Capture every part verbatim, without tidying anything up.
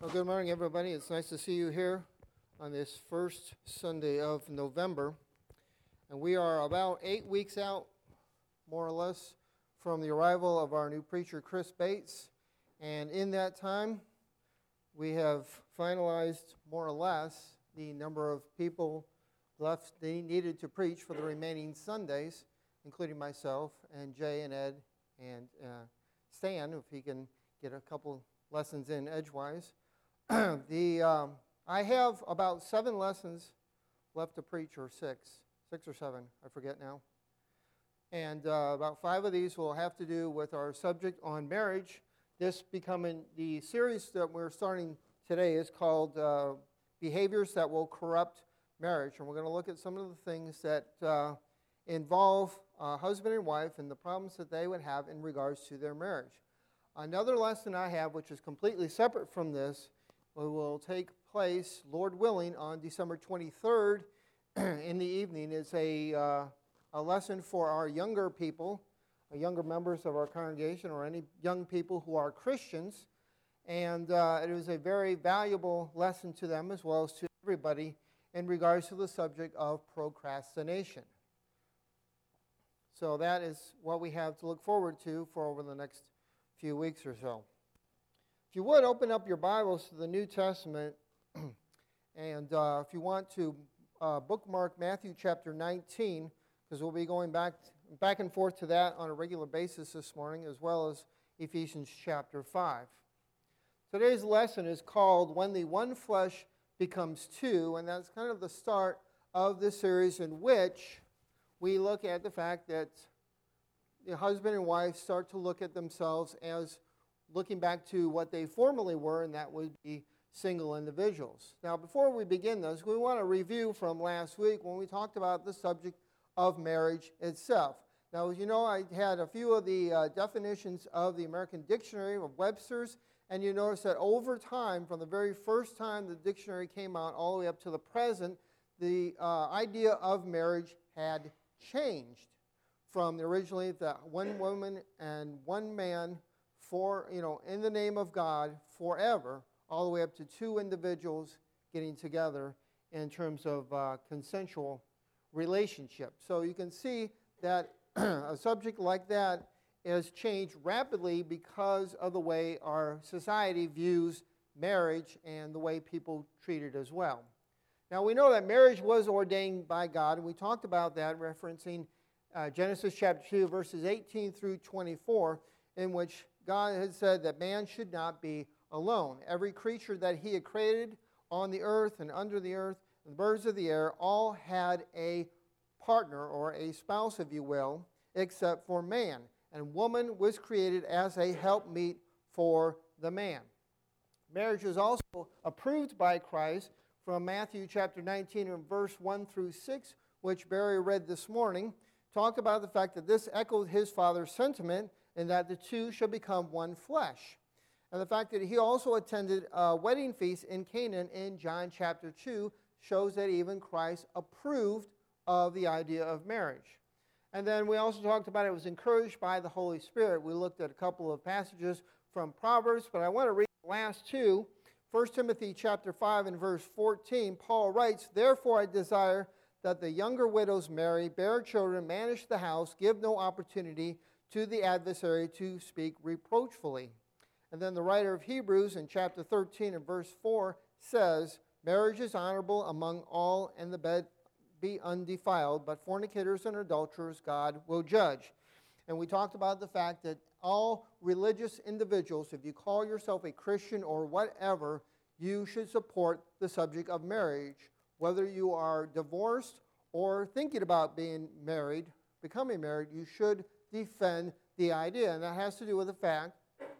Well, good morning, everybody. It's nice to see you here on this first Sunday of November. And we are about eight weeks out, more or less, from the arrival of our new preacher, Chris Bates. And in that time, we have finalized, more or less, the number of people left they needed to preach for the remaining Sundays, including myself and Jay and Ed and uh, Stan, if he can get a couple lessons in edgewise. the um, I have about seven lessons left to preach, or six, six or seven, I forget now. And uh, about five of these will have to do with our subject on marriage. This becoming the series that we're starting today is called uh, Behaviors That Will Corrupt Marriage. And we're going to look at some of the things that uh, involve uh, husband and wife and the problems that they would have in regards to their marriage. Another lesson I have, which is completely separate from this, will take place, Lord willing, on December twenty-third in the evening. It's a, uh, a lesson for our younger people, our younger members of our congregation, or any young people who are Christians. And uh, it is a very valuable lesson to them as well as to everybody in regards to the subject of procrastination. So that is what we have to look forward to for over the next few weeks or so. If you would, open up your Bibles to the New Testament, and uh, if you want to uh, bookmark Matthew chapter nineteen, because we'll be going back back and forth to that on a regular basis this morning, as well as Ephesians chapter five. Today's lesson is called When the One Flesh Becomes Two, and that's kind of the start of this series in which we look at the fact that the husband and wife start to look at themselves as looking back to what they formerly were, and that would be single individuals. Now, before we begin this, we want to review from last week when we talked about the subject of marriage itself. Now, as you know, I had a few of the uh, definitions of the American Dictionary of Webster's, and you notice that over time, from the very first time the dictionary came out all the way up to the present, the uh, idea of marriage had changed from the originally the one woman and one man for, you know, in the name of God forever, all the way up to two individuals getting together in terms of uh, consensual relationship. So you can see that a subject like that has changed rapidly because of the way our society views marriage and the way people treat it as well. Now, we know that marriage was ordained by God, and we talked about that referencing uh, Genesis chapter two, verses eighteen through twenty-four, in which God had said that man should not be alone. Every creature that he had created on the earth and under the earth, the birds of the air, all had a partner or a spouse, if you will, except for man. And woman was created as a helpmeet for the man. Marriage is also approved by Christ from Matthew chapter nineteen and verse one through six, which Barry read this morning, talked about the fact that this echoed his father's sentiment and that the two shall become one flesh. And the fact that he also attended a wedding feast in Canaan in John chapter two shows that even Christ approved of the idea of marriage. And then we also talked about it was encouraged by the Holy Spirit. We looked at a couple of passages from Proverbs, but I want to read the last two. First Timothy chapter five and verse fourteen, Paul writes, "Therefore I desire that the younger widows marry, bear children, manage the house, give no opportunity to the adversary to speak reproachfully." And then the writer of Hebrews in chapter thirteen and verse four says, "Marriage is honorable among all, and the bed be undefiled, but fornicators and adulterers God will judge." And we talked about the fact that all religious individuals, if you call yourself a Christian or whatever, you should support the subject of marriage. Whether you are divorced or thinking about being married, becoming married, you should defend the idea. And that has to do with the fact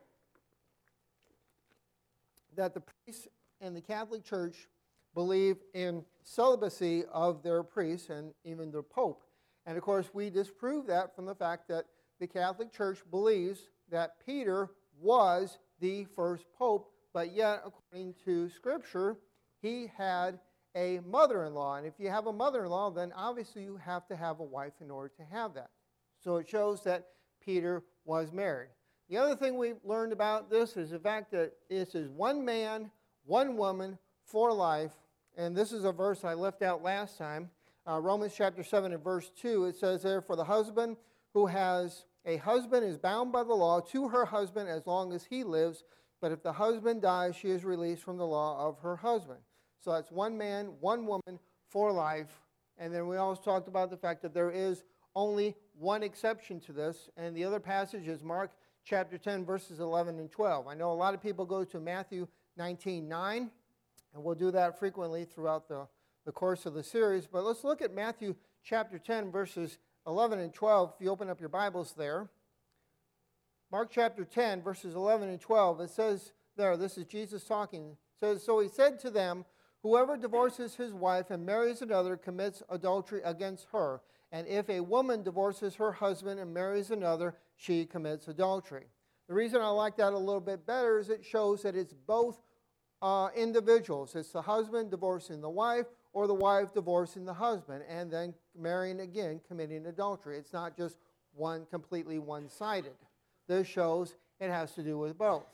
that the priests in the Catholic Church believe in celibacy of their priests and even their pope. And of course, we disprove that from the fact that the Catholic Church believes that Peter was the first pope, but yet, according to Scripture, he had a mother-in-law. And if you have a mother-in-law, then obviously you have to have a wife in order to have that. So it shows that Peter was married. The other thing we learned about this is the fact that this is one man, one woman for life. And this is a verse I left out last time. Uh, Romans chapter seven and verse two, it says there, for the husband who has a husband is bound by the law to her husband as long as he lives, but if the husband dies, she is released from the law of her husband. So that's one man, one woman for life. And then we also talked about the fact that there is only one exception to this, and the other passage is Mark chapter ten, verses eleven and twelve. I know a lot of people go to Matthew nineteen nine, and we'll do that frequently throughout the, the course of the series. But let's look at Matthew chapter ten, verses eleven and twelve, if you open up your Bibles there. Mark chapter ten, verses eleven and twelve, it says there, this is Jesus talking, it says, so he said to them, whoever divorces his wife and marries another commits adultery against her. And if a woman divorces her husband and marries another, she commits adultery. The reason I like that a little bit better is it shows that it's both uh, individuals. It's the husband divorcing the wife or the wife divorcing the husband and then marrying again, committing adultery. It's not just one completely one-sided. This shows it has to do with both.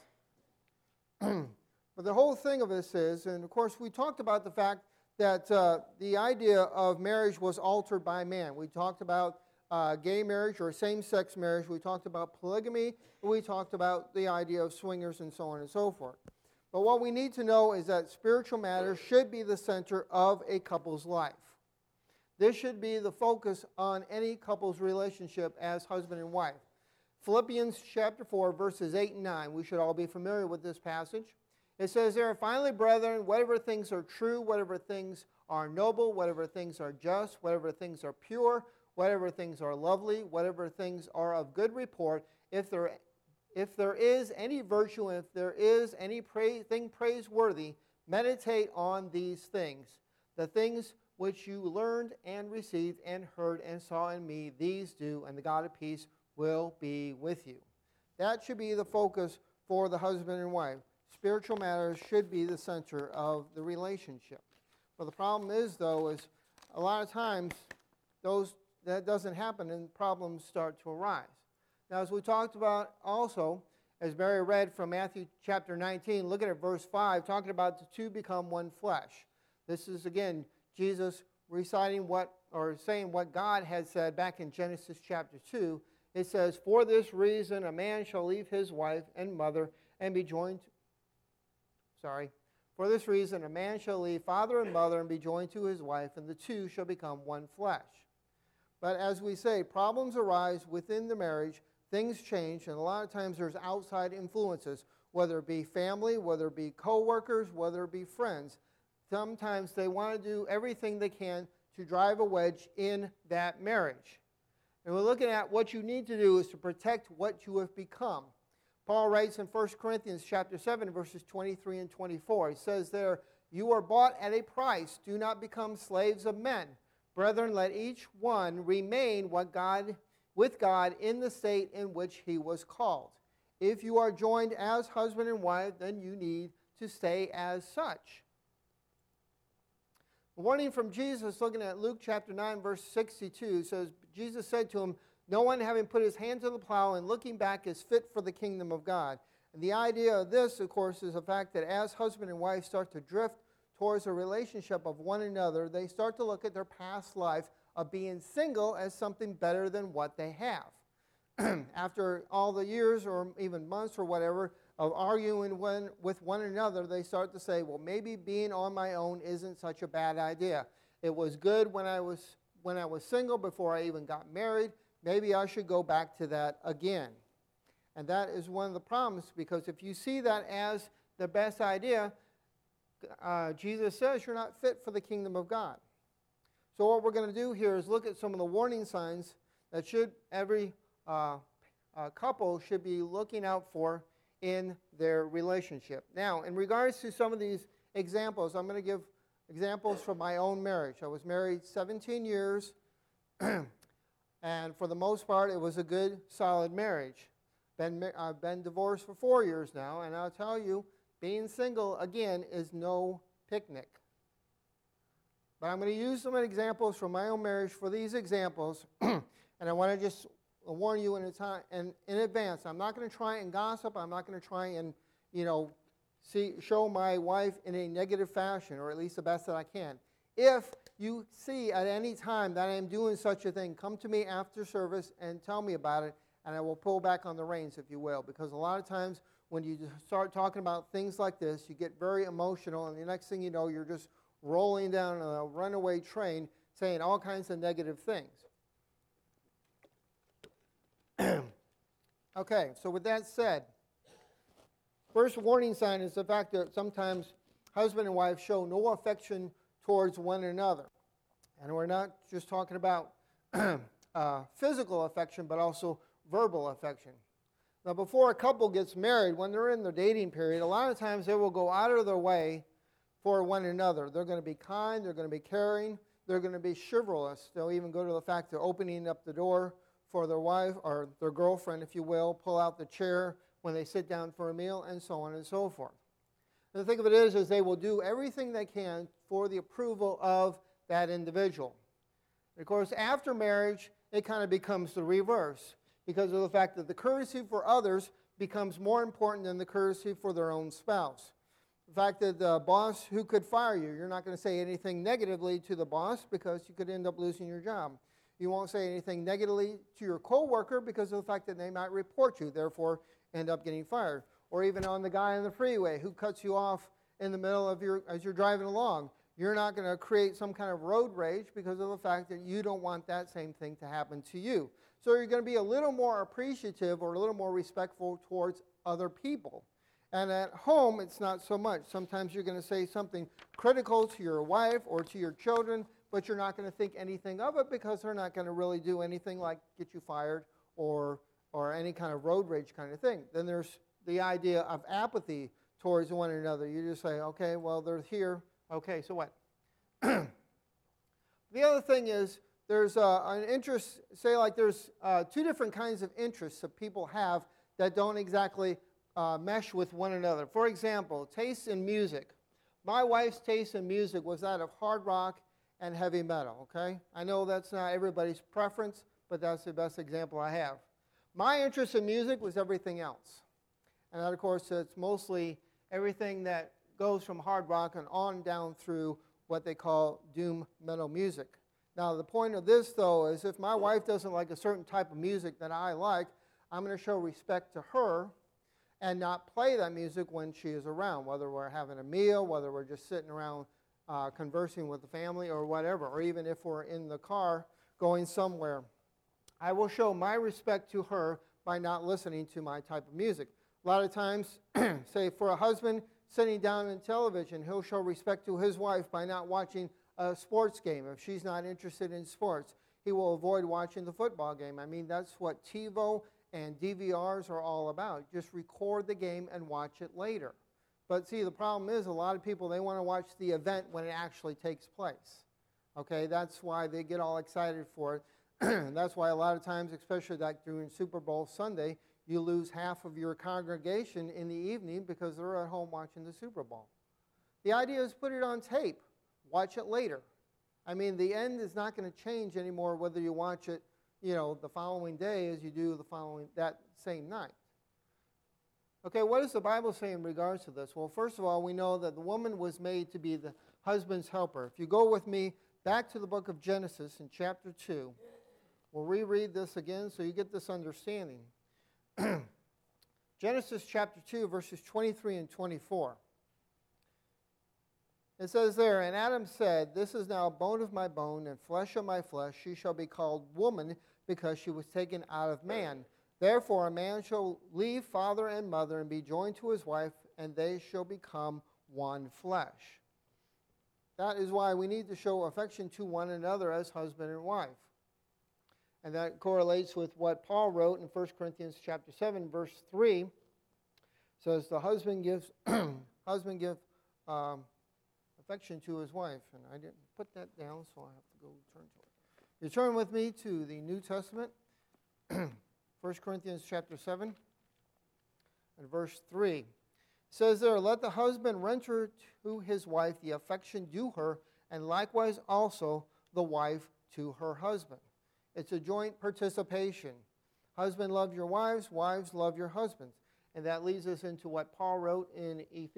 But the whole thing of this is, and of course we talked about the fact that uh, the idea of marriage was altered by man. We talked about uh, gay marriage or same-sex marriage. We talked about polygamy. We talked about the idea of swingers and so on and so forth. But what we need to know is that spiritual matters should be the center of a couple's life. This should be the focus on any couple's relationship as husband and wife. Philippians chapter four, verses eight and nine. We should all be familiar with this passage. It says there, finally, brethren, whatever things are true, whatever things are noble, whatever things are just, whatever things are pure, whatever things are lovely, whatever things are of good report, if there, if there is any virtue, if there is any pra- thing praiseworthy, meditate on these things. The things which you learned and received and heard and saw in me, these do, and the God of peace will be with you. That should be the focus for the husband and wife. Spiritual matters should be the center of the relationship. But the problem is, though, is a lot of times those that doesn't happen and problems start to arise. Now, as we talked about also, as Mary read from Matthew chapter nineteen, look at it, verse five, talking about the two become one flesh. This is, again, Jesus reciting what, or saying what God had said back in Genesis chapter two. It says, for this reason a man shall leave his wife and mother and be joined Sorry. For this reason, a man shall leave father and mother and be joined to his wife, and the two shall become one flesh. But as we say, problems arise within the marriage, things change, and a lot of times there's outside influences, whether it be family, whether it be co-workers, whether it be friends. Sometimes they want to do everything they can to drive a wedge in that marriage. And we're looking at what you need to do is to protect what you have become. Paul writes in First Corinthians chapter seven, verses twenty-three and twenty-four. He says there, you are bought at a price. Do not become slaves of men. Brethren, let each one remain what God, with God in the state in which he was called. If you are joined as husband and wife, then you need to stay as such. A warning from Jesus, looking at Luke chapter nine, verse sixty-two, says, Jesus said to him, no one having put his hand to the plow and looking back is fit for the kingdom of God. And the idea of this, of course, is the fact that as husband and wife start to drift towards a relationship of one another, they start to look at their past life of being single as something better than what they have. After all the years or even months or whatever of arguing one, with one another, they start to say, well, maybe being on my own isn't such a bad idea. It was good when I was, when I was single before I even got married. Maybe I should go back to that again. And that is one of the problems, because if you see that as the best idea, uh, Jesus says you're not fit for the kingdom of God. So what we're going to do here is look at some of the warning signs that should every uh, uh, couple should be looking out for in their relationship. Now, in regards to some of these examples, I'm going to give examples from my own marriage. I was married seventeen years. And for the most part, it was a good, solid marriage. Been, I've been divorced for four years now, and I'll tell you, being single, again, is no picnic. But I'm going to use some examples from my own marriage for these examples, and I want to just warn you in, a time, in, in advance. I'm not going to try and gossip. I'm not going to try and, you know, see show my wife in a negative fashion, or at least the best that I can. If you see at any time that I am doing such a thing, come to me after service and tell me about it, and I will pull back on the reins, if you will. Because a lot of times when you start talking about things like this, you get very emotional, and the next thing you know, you're just rolling down a runaway train saying all kinds of negative things. Okay, so with that said, first warning sign is the fact that sometimes husband and wife show no affection towards one another. And we're not just talking about uh, physical affection, but also verbal affection. Now, before a couple gets married, when they're in their dating period, a lot of times they will go out of their way for one another. They're going to be kind, they're going to be caring, they're going to be chivalrous. They'll even go to the fact of opening up the door for their wife or their girlfriend, if you will, pull out the chair when they sit down for a meal, and so on and so forth. And the thing of it is, is they will do everything they can for the approval of that individual. And of course, after marriage, it kind of becomes the reverse because of the fact that the courtesy for others becomes more important than the courtesy for their own spouse. The fact that the boss who could fire you, you're not going to say anything negatively to the boss because you could end up losing your job. You won't say anything negatively to your coworker because of the fact that they might report you, therefore end up getting fired. Or even on the guy on the freeway who cuts you off in the middle of your, as you're driving along. You're not going to create some kind of road rage because of the fact that you don't want that same thing to happen to you. So you're going to be a little more appreciative or a little more respectful towards other people. And at home, it's not so much. Sometimes you're going to say something critical to your wife or to your children, but you're not going to think anything of it because they're not going to really do anything like get you fired or or any kind of road rage kind of thing. Then there's the idea of apathy towards one another. You just say, okay, well, they're here. Okay, so what? The other thing is there's uh, an interest, say like there's uh, two different kinds of interests that people have that don't exactly uh, mesh with one another. For example, taste in music. My wife's taste in music was that of hard rock and heavy metal, okay? I know that's not everybody's preference, but that's the best example I have. My interest in music was everything else. And that, of course, it's mostly everything that goes from hard rock and on down through what they call doom metal music. Now, the point of this, though, is if my wife doesn't like a certain type of music that I like, I'm going to show respect to her and not play that music when she is around, whether we're having a meal, whether we're just sitting around uh, conversing with the family or whatever, or even if we're in the car going somewhere. I will show my respect to her by not listening to my type of music. A lot of times, say for a husband sitting down in television, he'll show respect to his wife by not watching a sports game. If she's not interested in sports, he will avoid watching the football game. I mean, that's what TiVo and D V Rs are all about. Just record the game and watch it later. But see, the problem is a lot of people, they want to watch the event when it actually takes place. Okay, that's why they get all excited for it. That's why a lot of times, especially like during Super Bowl Sunday, you lose half of your congregation in the evening because they're at home watching the Super Bowl. The idea is put it on tape. Watch it later. I mean, the end is not going to change anymore whether you watch it, you know, the following day as you do the following, that same night. Okay, what does the Bible say in regards to this? Well, first of all, we know that the woman was made to be the husband's helper. If you go with me back to the book of Genesis in chapter two, we'll reread this again so you get this understanding. Genesis chapter two, verses twenty-three and twenty-four. It says there, and Adam said, this is now bone of my bone and flesh of my flesh. She shall be called woman because she was taken out of man. Therefore a man shall leave father and mother and be joined to his wife, and they shall become one flesh. That is why we need to show affection to one another as husband and wife. And that correlates with what Paul wrote in First Corinthians chapter seven, verse three. It says, the husband gives husband give um, affection to his wife. And I didn't put that down, so I have to go turn to it. You turn with me to the New Testament, First Corinthians chapter seven, and verse three. It says there, let the husband render to his wife the affection due her, and likewise also the wife to her husband. It's a joint participation. Husband, love your wives. Wives, love your husbands. And that leads us into what Paul wrote in Ephesians.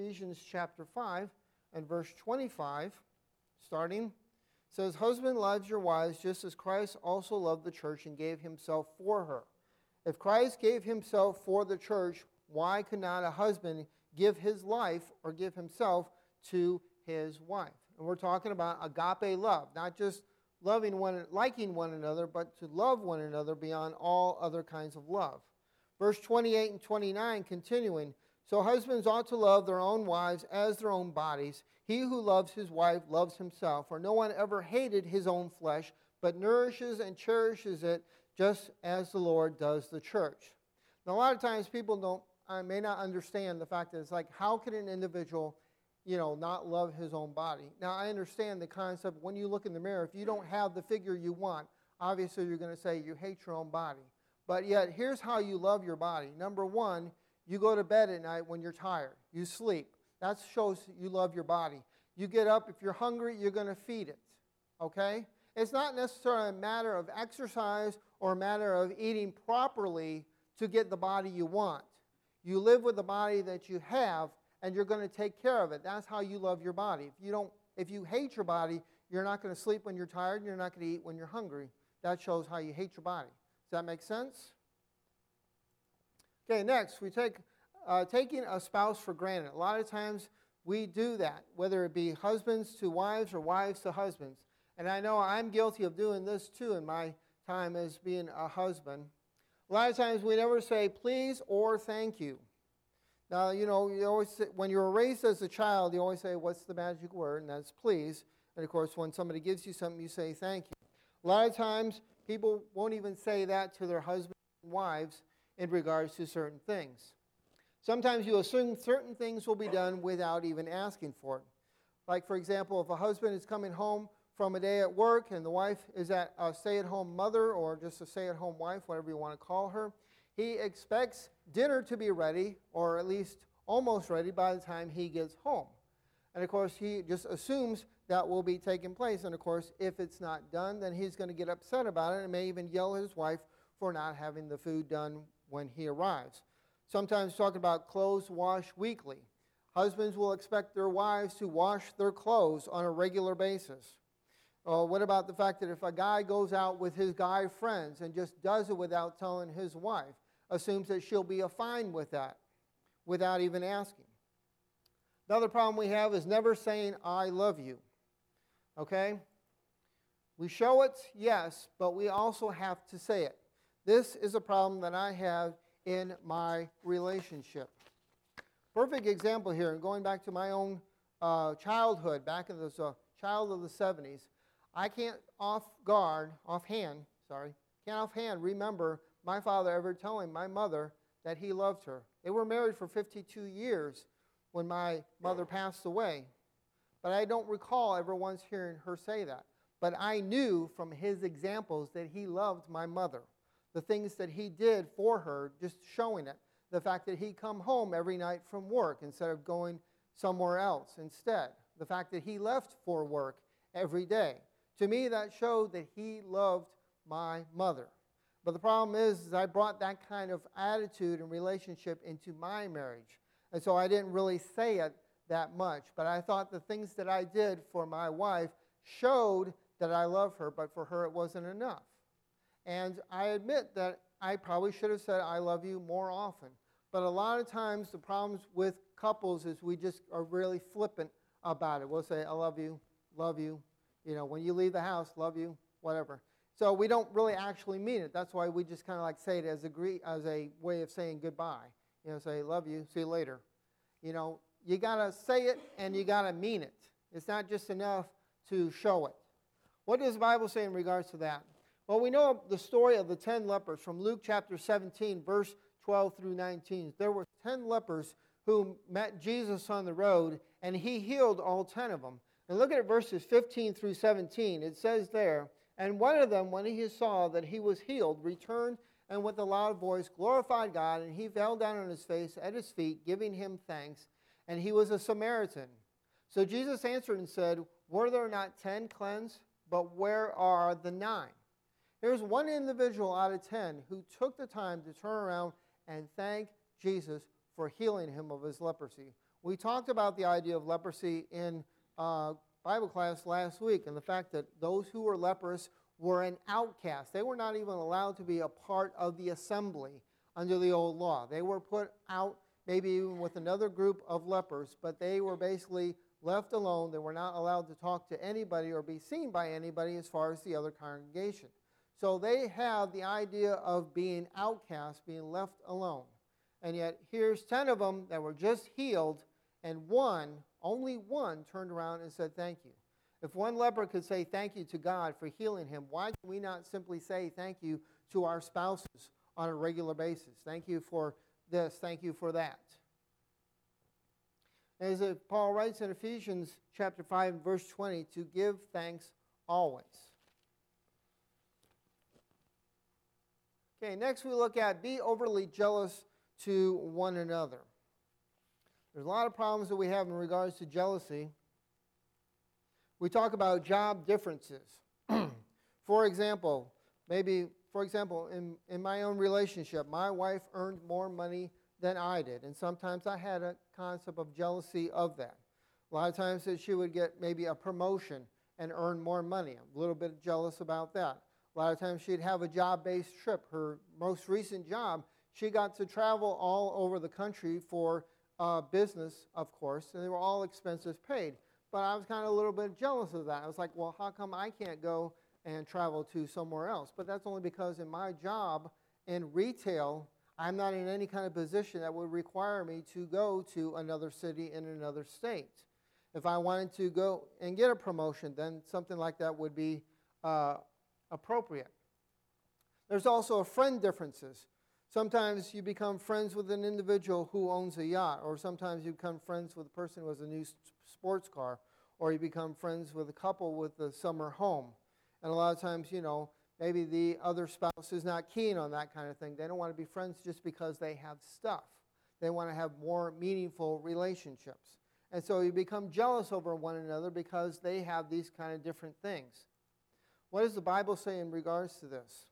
Ephesians chapter five and verse twenty-five, starting, says, "Husband, love your wives just as Christ also loved the church and gave himself for her." If Christ gave himself for the church, why could not a husband give his life or give himself to his wife? And we're talking about agape love, not just loving one, liking one another, but to love one another beyond all other kinds of love. Verse twenty-eight and twenty-nine, continuing, "So husbands ought to love their own wives as their own bodies. He who loves his wife loves himself, for no one ever hated his own flesh, but nourishes and cherishes it, just as the Lord does the church." Now, a lot of times people don't, I may not understand the fact that it's like, how can an individual, you know, not love his own body? Now, I understand the concept. When you look in the mirror, if you don't have the figure you want, obviously you're going to say you hate your own body. But yet, here's how you love your body. Number one, you go to bed at night when you're tired. You sleep. That shows you love your body. You get up. If you're hungry, you're going to feed it. Okay? It's not necessarily a matter of exercise or a matter of eating properly to get the body you want. You live with the body that you have, and you're going to take care of it. That's how you love your body. If you don't, if you hate your body, you're not going to sleep when you're tired, and you're not going to eat when you're hungry. That shows how you hate your body. Does that make sense? Okay, next, we take uh, taking a spouse for granted. A lot of times we do that, whether it be husbands to wives or wives to husbands. And I know I'm guilty of doing this too in my time as being a husband. A lot of times we never say please or thank you. Now, you know, you always say, when you were raised as a child, you always say, what's the magic word? And that's please. And of course, when somebody gives you something, you say thank you. A lot of times people won't even say that to their husbands and wives in regards to certain things. Sometimes you assume certain things will be done without even asking for it. Like, for example, if a husband is coming home from a day at work and the wife is at a stay-at-home mother or just a stay-at-home wife, whatever you want to call her, he expects dinner to be ready, or at least almost ready, by the time he gets home. And of course, he just assumes that will be taking place. And of course, if it's not done, then he's going to get upset about it and may even yell at his wife for not having the food done when he arrives. Sometimes talking about clothes washed weekly. Husbands will expect their wives to wash their clothes on a regular basis. Or what about the fact that if a guy goes out with his guy friends and just does it without telling his wife, assumes that she'll be fine with that without even asking. Another problem we have is never saying, I love you. Okay? We show it, yes, but we also have to say it. This is a problem that I have in my relationship. Perfect example here, and going back to my own uh, childhood, back in the uh, child of the seventies, I can't off guard, offhand, sorry, can't offhand remember my father ever telling my mother that he loved her. They were married for fifty-two years when my mother passed away. But I don't recall ever once hearing her say that. But I knew from his examples that he loved my mother. The things that he did for her, just showing it. The fact that he'd come home every night from work instead of going somewhere else instead. The fact that he left for work every day. To me, that showed that he loved my mother. But the problem is, is I brought that kind of attitude and relationship into my marriage. And so I didn't really say it that much. But I thought the things that I did for my wife showed that I love her, but for her it wasn't enough. And I admit that I probably should have said I love you more often. But a lot of times the problems with couples is we just are really flippant about it. We'll say, I love you, love you. You know, when you leave the house, love you, whatever. So we don't really actually mean it. That's why we just kind of like say it as a, gre- as a way of saying goodbye. You know, say, love you, see you later. You know, you got to say it and you got to mean it. It's not just enough to show it. What does the Bible say in regards to that? Well, we know the story of the ten lepers from Luke chapter seventeen, verse twelve through nineteen. There were ten lepers who met Jesus on the road, and he healed all ten of them. And look at verses fifteen through seventeen. It says there, and one of them, when he saw that he was healed, returned and with a loud voice glorified God, and he fell down on his face at his feet, giving him thanks. And he was a Samaritan. So Jesus answered and said, were there not ten cleansed? But where are the nine? There's one individual out of ten who took the time to turn around and thank Jesus for healing him of his leprosy. We talked about the idea of leprosy in uh, Bible class last week, and the fact that those who were leprous were an outcast. They were not even allowed to be a part of the assembly under the old law. They were put out maybe even with another group of lepers, but they were basically left alone. They were not allowed to talk to anybody or be seen by anybody as far as the other congregation. So they have the idea of being outcast, being left alone. And yet here's ten of them that were just healed, and one, only one, turned around and said thank you. If one leper could say thank you to God for healing him, why can we not simply say thank you to our spouses on a regular basis? Thank you for this, thank you for that. As Paul writes in Ephesians chapter five, verse twenty, to give thanks always. Okay, next we look at be overly jealous to one another. There's a lot of problems that we have in regards to jealousy. We talk about job differences. For example, maybe, for example, in, in my own relationship, my wife earned more money than I did, and sometimes I had a concept of jealousy of that. A lot of times that she would get maybe a promotion and earn more money. I'm a little bit jealous about that. A lot of times she'd have a job-based trip. Her most recent job, she got to travel all over the country for uh, business, of course, and they were all expenses paid. But I was kind of a little bit jealous of that. I was like, well, how come I can't go and travel to somewhere else? But that's only because in my job in retail, I'm not in any kind of position that would require me to go to another city in another state. If I wanted to go and get a promotion, then something like that would be uh, appropriate. There's also friend differences. Sometimes you become friends with an individual who owns a yacht, or sometimes you become friends with a person who has a new sports car, or you become friends with a couple with a summer home. And a lot of times, you know, maybe the other spouse is not keen on that kind of thing. They don't want to be friends just because they have stuff. They want to have more meaningful relationships. And so you become jealous over one another because they have these kind of different things. What does the Bible say in regards to this?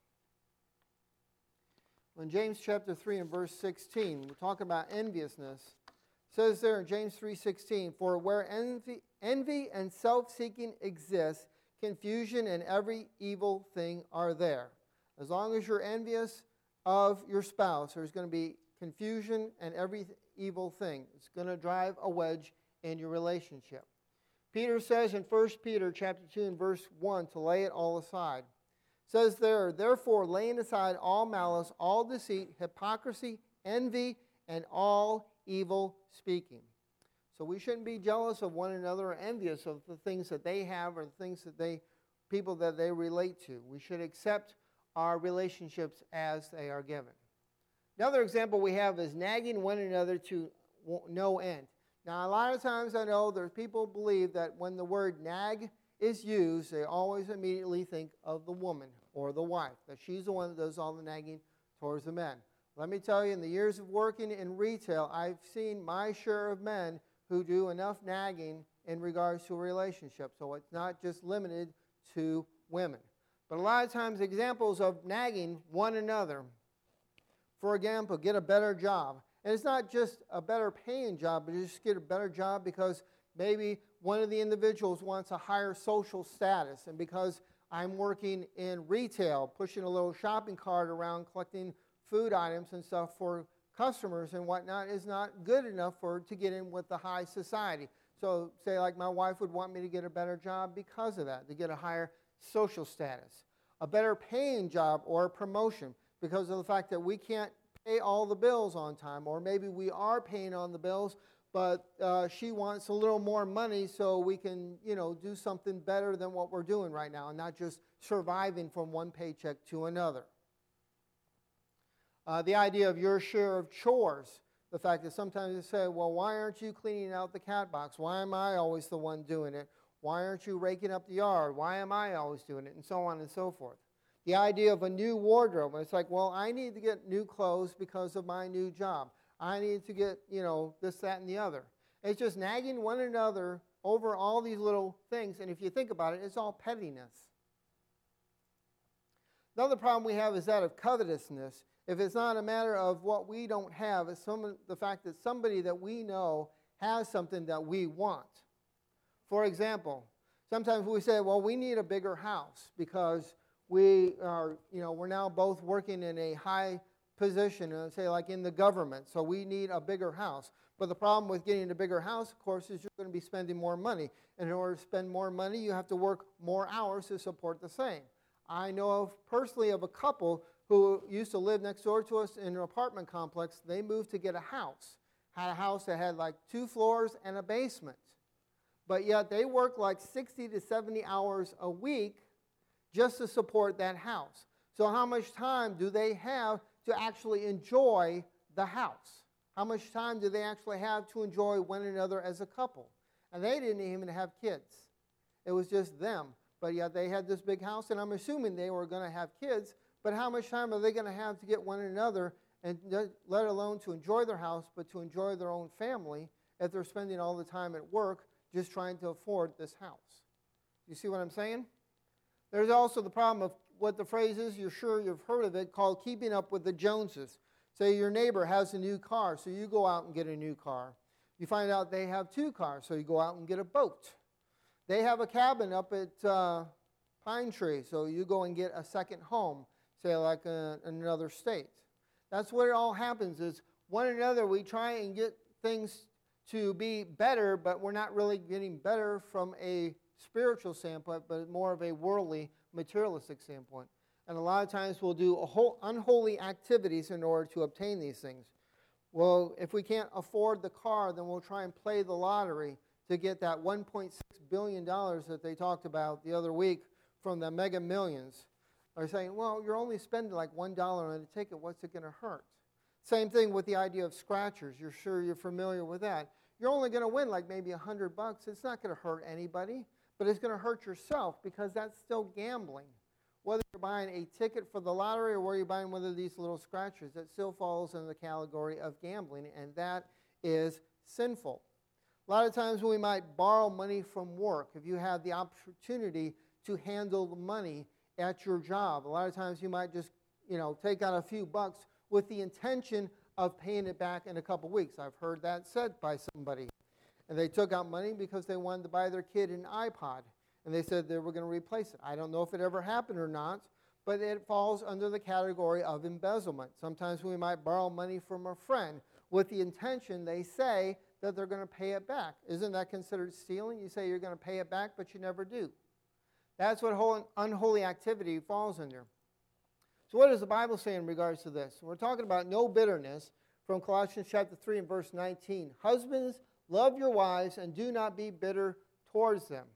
In James chapter three and verse sixteen, we're talking about enviousness. It says there in James three sixteen, for where envy, envy and self-seeking exist, confusion and every evil thing are there. As long as you're envious of your spouse, there's going to be confusion and every evil thing. It's going to drive a wedge in your relationship. Peter says in First Peter chapter two and verse one to lay it all aside. It says there, therefore laying aside all malice, all deceit, hypocrisy, envy, and all evil speaking. So we shouldn't be jealous of one another or envious of the things that they have or the things that they, people that they relate to. We should accept our relationships as they are given. Another example we have is nagging one another to no end. Now, a lot of times I know there's people who believe that when the word nag is used, they always immediately think of the woman or the wife, that she's the one that does all the nagging towards the men. Let me tell you, in the years of working in retail, I've seen my share of men who do enough nagging in regards to a relationship. So it's not just limited to women. But a lot of times examples of nagging one another, for example, get a better job. And it's not just a better paying job, but just get a better job because maybe one of the individuals wants a higher social status. And because I'm working in retail, pushing a little shopping cart around, collecting food items and stuff for customers and whatnot is not good enough for to get in with the high society. So say like my wife would want me to get a better job because of that, to get a higher social status. A better paying job or a promotion because of the fact that we can't pay all the bills on time, or maybe we are paying on the bills, but uh, she wants a little more money so we can, you know, do something better than what we're doing right now and not just surviving from one paycheck to another. Uh, the idea of your share of chores, the fact that sometimes you say, well, why aren't you cleaning out the cat box? Why am I always the one doing it? Why aren't you raking up the yard? Why am I always doing it? And so on and so forth. The idea of a new wardrobe. It's like, well, I need to get new clothes because of my new job. I need to get, you know, this, that, and the other. It's just nagging one another over all these little things. And if you think about it, it's all pettiness. Another problem we have is that of covetousness. If it's not a matter of what we don't have, it's some, the fact that somebody that we know has something that we want. For example, sometimes we say, well, we need a bigger house because we are, you know, we're now both working in a high position, and say like in the government, so we need a bigger house. But the problem with getting a bigger house, of course, is you're going to be spending more money. And in order to spend more money, you have to work more hours to support the same. I know of personally of a couple who used to live next door to us in an apartment complex. They moved to get a house, had a house that had like two floors and a basement. But yet they worked like sixty to seventy hours a week just to support that house. So how much time do they have to actually enjoy the house? How much time do they actually have to enjoy one another as a couple? And they didn't even have kids. It was just them. But yet they had this big house, and I'm assuming they were going to have kids, but how much time are they going to have to get one another, and let alone to enjoy their house, but to enjoy their own family if they're spending all the time at work just trying to afford this house? You see what I'm saying? There's also the problem of what the phrase is, you're sure you've heard of it, called keeping up with the Joneses. Say your neighbor has a new car, so you go out and get a new car. You find out they have two cars, so you go out and get a boat. They have a cabin up at uh, Pine Tree, so you go and get a second home, say like a, in another state. That's what it all happens is one another we try and get things to be better, but we're not really getting better from a spiritual standpoint, but more of a worldly, materialistic standpoint. And a lot of times we'll do a whole unholy activities in order to obtain these things. Well, if we can't afford the car, then we'll try and play the lottery to get that one point six billion dollars that they talked about the other week from the Mega Millions. They're saying, well, you're only spending like one dollar on a ticket. What's it going to hurt? Same thing with the idea of scratchers. You're sure you're familiar with that. You're only going to win like maybe a hundred bucks. It's not going to hurt anybody, but it's going to hurt yourself because that's still gambling. Whether you're buying a ticket for the lottery or whether you're buying one of these little scratchers, that still falls in the category of gambling, and that is sinful. A lot of times we might borrow money from work. If you have the opportunity to handle the money at your job, a lot of times you might just, you know, take out a few bucks with the intention of paying it back in a couple weeks. I've heard that said by somebody. And they took out money because they wanted to buy their kid an iPod. And they said they were going to replace it. I don't know if it ever happened or not, but it falls under the category of embezzlement. Sometimes we might borrow money from a friend with the intention, they say, that they're going to pay it back. Isn't that considered stealing? You say you're going to pay it back, but you never do. That's what whole unholy activity falls under. So what does the Bible say in regards to this? We're talking about no bitterness from Colossians chapter three and verse nineteen. Husbands, love your wives and do not be bitter towards them.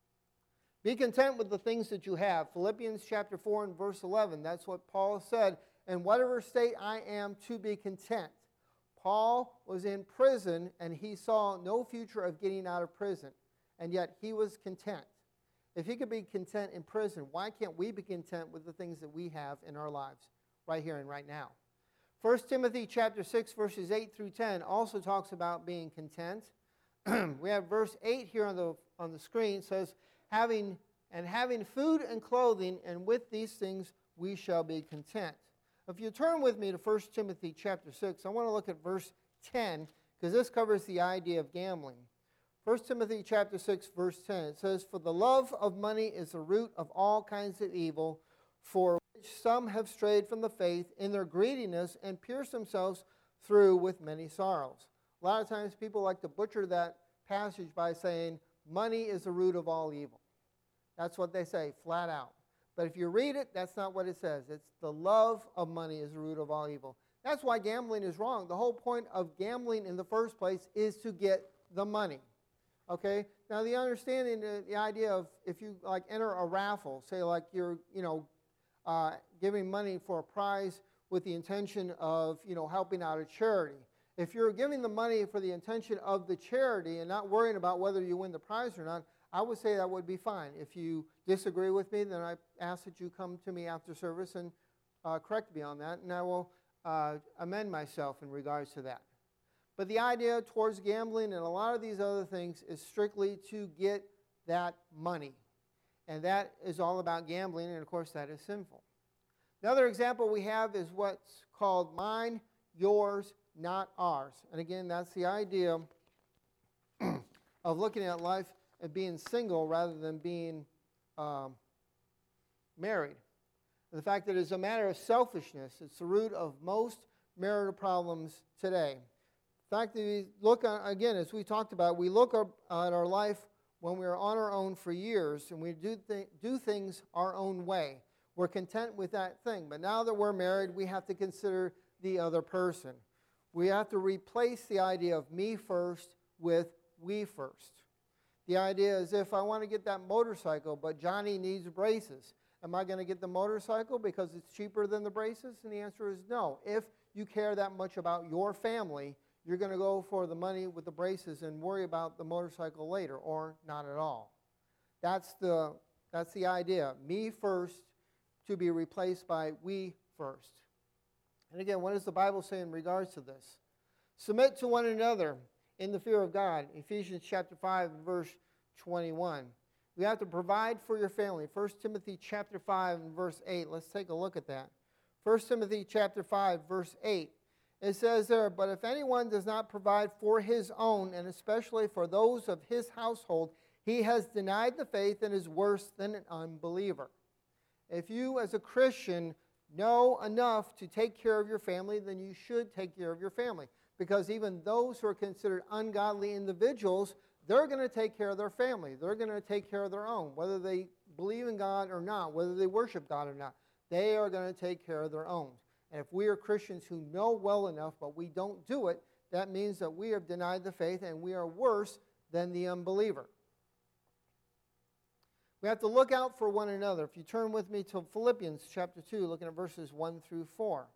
Be content with the things that you have. Philippians chapter four and verse eleven, that's what Paul said. In whatever state I am, to be content. Paul was in prison and he saw no future of getting out of prison. And yet he was content. If he could be content in prison, why can't we be content with the things that we have in our lives right here and right now? First Timothy chapter six verses eight through ten also talks about being content. We have verse eight here on the on the screen. It says, having and having food and clothing, and with these things we shall be content. If you turn with me to First Timothy chapter six, I want to look at verse ten, because this covers the idea of gambling. First Timothy chapter six, verse ten, it says, for the love of money is the root of all kinds of evil, for which some have strayed from the faith in their greediness and pierced themselves through with many sorrows. A lot of times people like to butcher that passage by saying, money is the root of all evil. That's what they say, flat out. But if you read it, that's not what it says. It's the love of money is the root of all evil. That's why gambling is wrong. The whole point of gambling in the first place is to get the money. Okay? Now the understanding, the, the idea of if you like enter a raffle, say like you're, you know, uh, giving money for a prize with the intention of, you know, helping out a charity. If you're giving the money for the intention of the charity and not worrying about whether you win the prize or not, I would say that would be fine. If you disagree with me, then I ask that you come to me after service and uh, correct me on that, and I will uh, amend myself in regards to that. But the idea towards gambling and a lot of these other things is strictly to get that money. And that is all about gambling, and of course that is sinful. Another example we have is what's called mine, yours, not ours. And again, that's the idea of looking at life and being single rather than being um, married. And the fact that it's a matter of selfishness. It's the root of most marital problems today. The fact that we look, on, again, as we talked about, we look at our life when we are on our own for years and we do, th- do things our own way. We're content with that thing. But now that we're married, we have to consider the other person. We have to replace the idea of me first with we first. The idea is if I want to get that motorcycle, but Johnny needs braces, am I going to get the motorcycle because it's cheaper than the braces? And the answer is no. If you care that much about your family, you're going to go for the money with the braces and worry about the motorcycle later, or not at all. That's the, that's the idea. Me first to be replaced by we first. And again, what does the Bible say in regards to this? Submit to one another in the fear of God. Ephesians chapter five, verse twenty-one. We have to provide for your family. First Timothy chapter five, and verse eight. Let's take a look at that. First Timothy chapter five, verse eight. It says there, but if anyone does not provide for his own, and especially for those of his household, he has denied the faith and is worse than an unbeliever. If you as a Christian know enough to take care of your family, then you should take care of your family. Because even those who are considered ungodly individuals, they're going to take care of their family. They're going to take care of their own, whether they believe in God or not, whether they worship God or not. They are going to take care of their own. And if we are Christians who know well enough, but we don't do it, that means that we have denied the faith and we are worse than the unbeliever. We have to look out for one another. If you turn with me to Philippians chapter two, looking at verses one through four.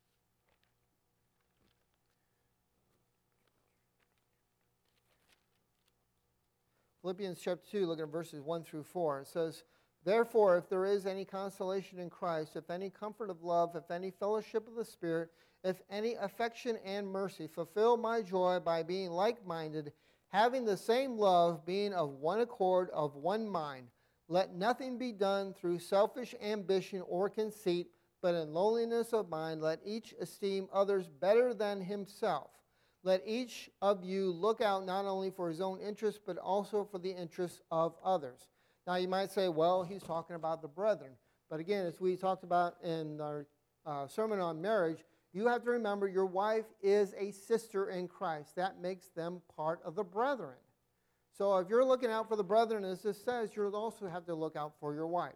Philippians chapter two, looking at verses one through four. It says, therefore, if there is any consolation in Christ, if any comfort of love, if any fellowship of the Spirit, if any affection and mercy, fulfill my joy by being like-minded, having the same love, being of one accord, of one mind. Let nothing be done through selfish ambition or conceit, but in lowliness of mind let each esteem others better than himself. Let each of you look out not only for his own interests, but also for the interests of others. Now you might say, well, he's talking about the brethren. But again, as we talked about in our uh, sermon on marriage, you have to remember your wife is a sister in Christ. That makes them part of the brethren. So if you're looking out for the brethren, as this says, you'll also have to look out for your wife.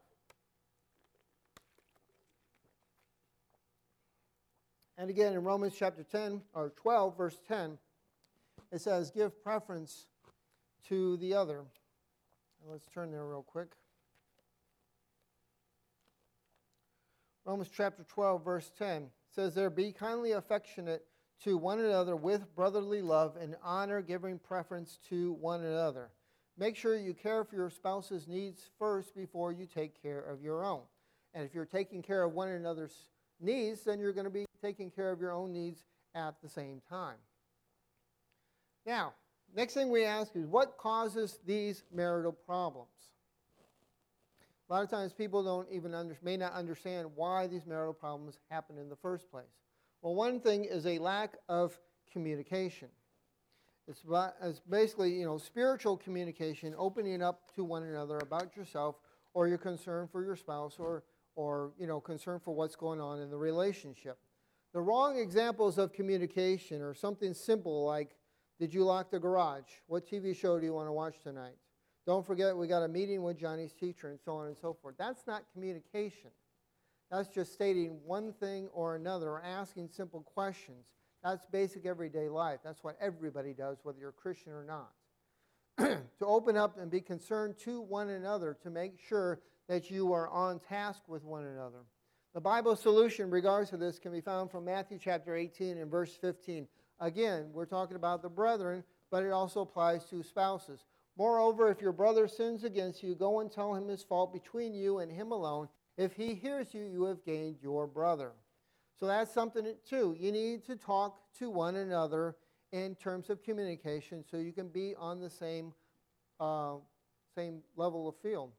And again, in Romans chapter ten, or twelve, verse ten, it says, give preference to the other. Let's turn there real quick. Romans chapter twelve, verse ten says there, be kindly affectionate to one another with brotherly love and honor, giving preference to one another. Make sure you care for your spouse's needs first before you take care of your own. And if you're taking care of one another's needs, then you're going to be taking care of your own needs at the same time. Now, next thing we ask is, what causes these marital problems? A lot of times people don't even under, may not understand why these marital problems happen in the first place. Well, one thing is a lack of communication. It's, about, it's basically, you know, spiritual communication, opening up to one another about yourself or your concern for your spouse or, or, you know, concern for what's going on in the relationship. The wrong examples of communication are something simple like, did you lock the garage? What T V show do you want to watch tonight? Don't forget we got a meeting with Johnny's teacher and so on and so forth. That's not communication. That's just stating one thing or another or asking simple questions. That's basic everyday life. That's what everybody does, whether you're a Christian or not. To open up and be concerned to one another to make sure that you are on task with one another. The Bible solution in regards to this can be found from Matthew chapter eighteen and verse fifteen. Again, we're talking about the brethren, but it also applies to spouses. Moreover, if your brother sins against you, go and tell him his fault between you and him alone. If he hears you, you have gained your brother. So that's something, too. You need to talk to one another in terms of communication so you can be on the same, uh, same level of field.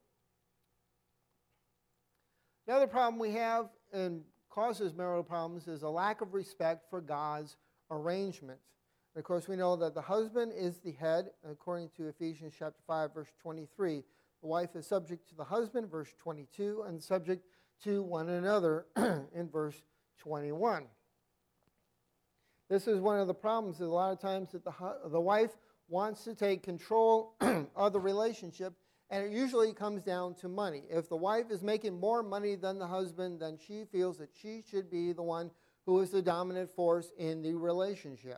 The other problem we have and causes marital problems is a lack of respect for God's arrangements. And of course, we know that the husband is the head, according to Ephesians chapter five, verse twenty-three. The wife is subject to the husband, verse twenty-two, and subject to one another in verse twenty-one. This is one of the problems that a lot of times that the, the wife wants to take control of the relationship, and it usually comes down to money. If the wife is making more money than the husband, then she feels that she should be the one who is the dominant force in the relationship.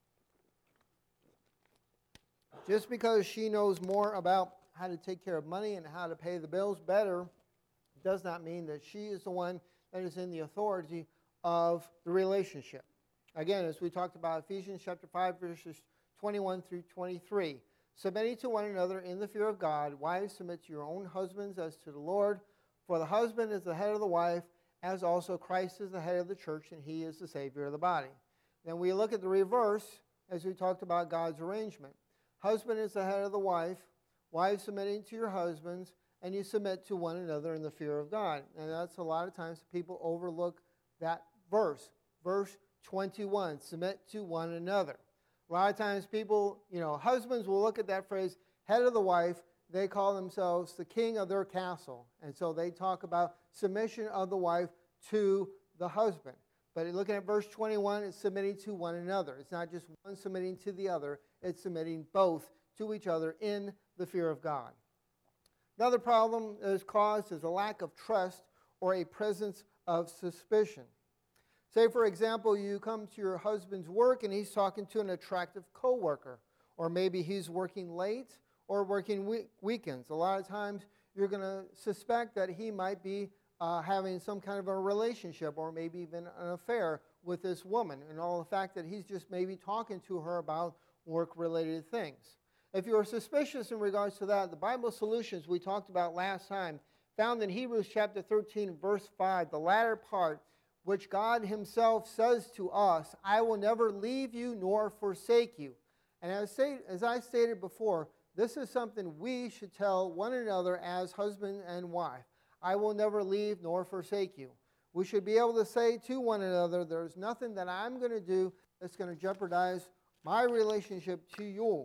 Just because she knows more about how to take care of money and how to pay the bills better does not mean that she is the one that is in the authority of the relationship. Again, as we talked about Ephesians chapter five, verses twenty-one through twenty-three, submitting to one another in the fear of God, wives, submit to your own husbands as to the Lord, for the husband is the head of the wife, as also Christ is the head of the church, and he is the Savior of the body. Then we look at the reverse as we talked about God's arrangement. Husband is the head of the wife, wives submitting to your husbands, and you submit to one another in the fear of God. And that's a lot of times people overlook that verse. Verse twenty-one, submit to one another. A lot of times people, you know, husbands will look at that phrase, head of the wife, they call themselves the king of their castle. And so they talk about submission of the wife to the husband. But looking at verse twenty-one, it's submitting to one another. It's not just one submitting to the other, it's submitting both to each other in the fear of God. Another problem that is caused is a lack of trust or a presence of suspicion. Say, for example, you come to your husband's work and he's talking to an attractive coworker, or maybe he's working late or working we- weekends. A lot of times you're going to suspect that he might be uh, having some kind of a relationship or maybe even an affair with this woman, and all the fact that he's just maybe talking to her about work-related things. If you are suspicious in regards to that, the Bible solutions we talked about last time, found in Hebrews chapter thirteen, verse five, the latter part, which God himself says to us, I will never leave you nor forsake you. And as, say, as I stated before, this is something we should tell one another as husband and wife. I will never leave nor forsake you. We should be able to say to one another, there's nothing that I'm going to do that's going to jeopardize my relationship to you.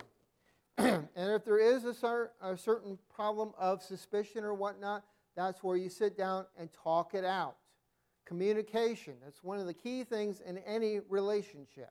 And if there is a, cer- a certain problem of suspicion or whatnot, that's where you sit down and talk it out. Communication, that's one of the key things in any relationship.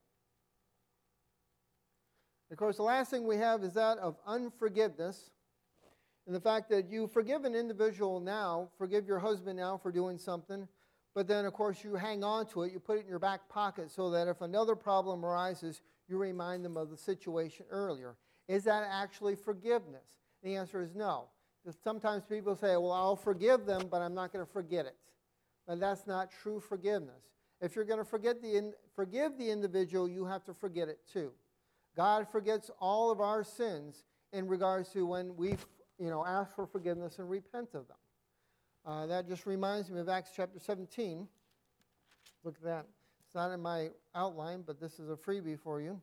Of course, the last thing we have is that of unforgiveness. And the fact that you forgive an individual now, forgive your husband now for doing something, but then, of course, you hang on to it, you put it in your back pocket so that if another problem arises, you remind them of the situation earlier. Is that actually forgiveness? The answer is no. Sometimes people say, well, I'll forgive them, but I'm not going to forget it. But that's not true forgiveness. If you're going to forget the in, forgive the individual, you have to forget it too. God forgets all of our sins in regards to when we you know, ask for forgiveness and repent of them. Uh, that just reminds me of Acts chapter seventeen. Look at that. It's not in my outline, but this is a freebie for you.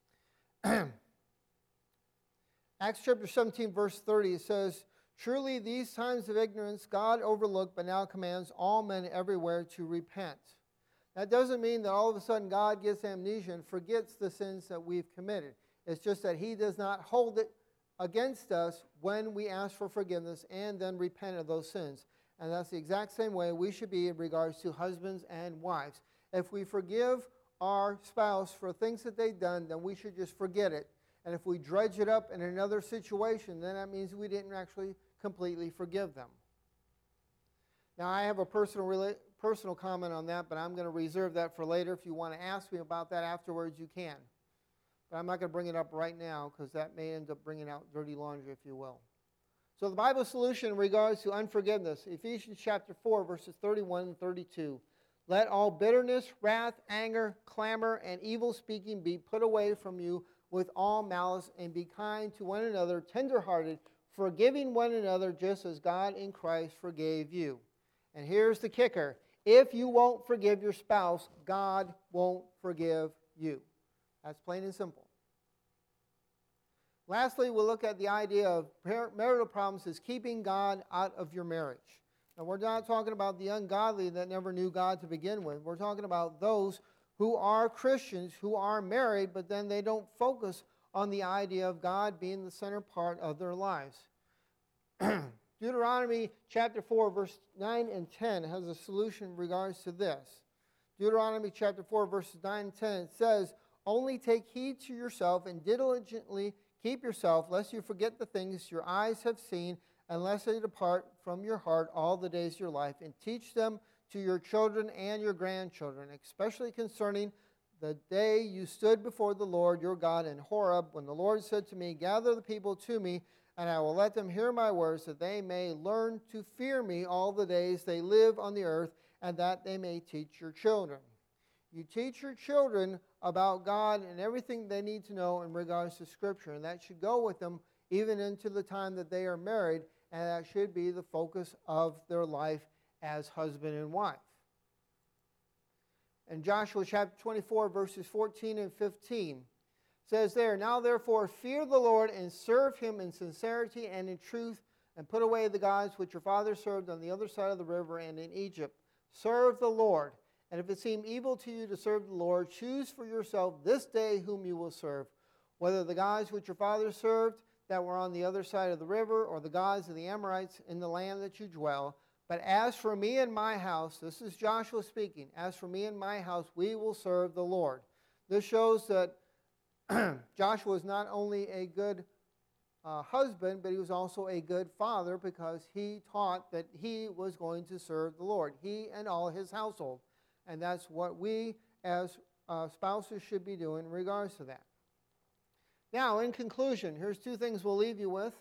Acts chapter seventeen, verse thirty, it says, Truly these times of ignorance God overlooked, but now commands all men everywhere to repent. That doesn't mean that all of a sudden God gets amnesia and forgets the sins that we've committed. It's just that he does not hold it against us when we ask for forgiveness and then repent of those sins. And that's the exact same way we should be in regards to husbands and wives. If we forgive our spouse for things that they've done, then we should just forget it. And if we dredge it up in another situation, then that means we didn't actually completely forgive them. Now, I have a personal rela- personal comment on that, but I'm going to reserve that for later. If you want to ask me about that afterwards, you can. But I'm not going to bring it up right now because that may end up bringing out dirty laundry, if you will. So the Bible solution in regards to unforgiveness, Ephesians chapter four, verses thirty-one and thirty-two. Let all bitterness, wrath, anger, clamor, and evil speaking be put away from you with all malice, and be kind to one another, tenderhearted, forgiving one another just as God in Christ forgave you. And here's the kicker. If you won't forgive your spouse, God won't forgive you. That's plain and simple. Lastly, we'll look at the idea of marital problems as keeping God out of your marriage. Now, we're not talking about the ungodly that never knew God to begin with. We're talking about those who are Christians, who are married, but then they don't focus on the idea of God being the center part of their lives. Deuteronomy chapter four, verse nine and ten has a solution in regards to this. Deuteronomy chapter four, verses nine and ten, it says, "Only take heed to yourself and diligently keep yourself, lest you forget the things your eyes have seen, and lest they depart from your heart all the days of your life, and teach them to your children and your grandchildren, especially concerning the day you stood before the Lord your God in Horeb, when the Lord said to me, 'Gather the people to me, and I will let them hear my words, that they may learn to fear me all the days they live on the earth, and that they may teach your children.'" You teach your children about God and everything they need to know in regards to Scripture, and that should go with them even into the time that they are married, and that should be the focus of their life as husband and wife. In Joshua chapter twenty-four, verses fourteen and fifteen, says there, "Now therefore fear the Lord and serve him in sincerity and in truth, and put away the gods which your fathers served on the other side of the river and in Egypt. Serve the Lord. And if it seem evil to you to serve the Lord, choose for yourself this day whom you will serve, whether the gods which your fathers served that were on the other side of the river, or the gods of the Amorites in the land that you dwell. But as for me and my house," this is Joshua speaking, "as for me and my house, we will serve the Lord." This shows that Joshua was not only a good uh, husband, but he was also a good father, because he taught that he was going to serve the Lord, he and all his household. And that's what we as uh, spouses should be doing in regards to that. Now, in conclusion, here's two things we'll leave you with.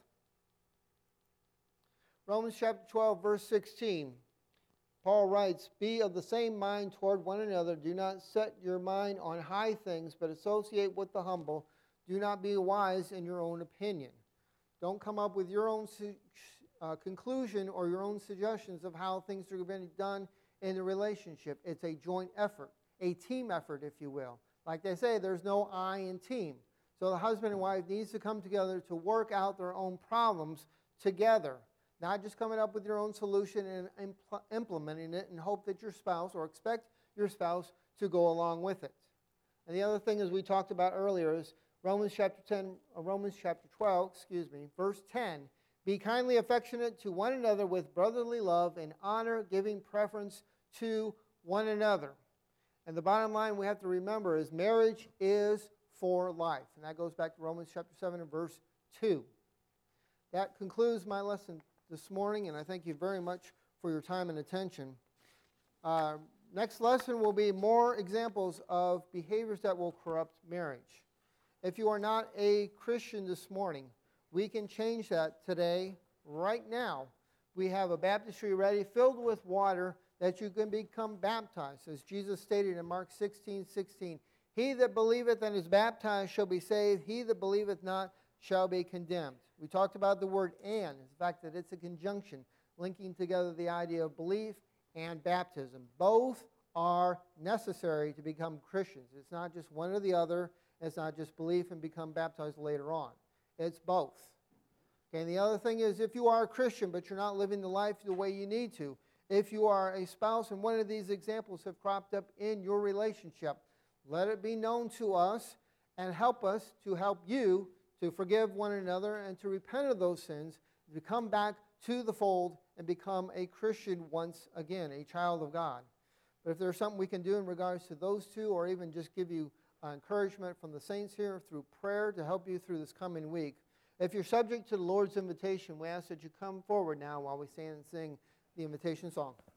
Romans chapter twelve, verse sixteen. Paul writes, "Be of the same mind toward one another. Do not set your mind on high things, but associate with the humble. Do not be wise in your own opinion." Don't come up with your own uh, conclusion or your own suggestions of how things are going to be done in the relationship. It's a joint effort, a team effort, if you will. Like they say, there's no I in team. So the husband and wife needs to come together to work out their own problems together. Not just coming up with your own solution and impl- implementing it and hope that your spouse, or expect your spouse, to go along with it. And the other thing, as we talked about earlier, is Romans chapter ten, uh, Romans chapter twelve, excuse me, verse ten. "Be kindly affectionate to one another with brotherly love and honor, giving preference to one another." And the bottom line we have to remember is marriage is for life. And that goes back to Romans chapter seven and verse two. That concludes my lesson this morning, and I thank you very much for your time and attention. Uh, next lesson will be more examples of behaviors that will corrupt marriage. If you are not a Christian this morning, we can change that today, right now. We have a baptistry ready, filled with water, that you can become baptized. As Jesus stated in Mark sixteen sixteen, "He that believeth and is baptized shall be saved. He that believeth not shall be condemned." We talked about the word "and," the fact that it's a conjunction, linking together the idea of belief and baptism. Both are necessary to become Christians. It's not just one or the other. It's not just belief and become baptized later on. It's both. Okay, and the other thing is, if you are a Christian but you're not living the life the way you need to, if you are a spouse and one of these examples have cropped up in your relationship, let it be known to us and help us to help you to forgive one another and to repent of those sins, to come back to the fold and become a Christian once again, a child of God. But if there's something we can do in regards to those two, or even just give you uh, encouragement from the saints here through prayer to help you through this coming week, if you're subject to the Lord's invitation, we ask that you come forward now while we stand and sing the invitation song.